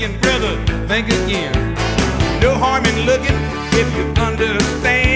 thinking, brother, think again. No harm in looking if you understand.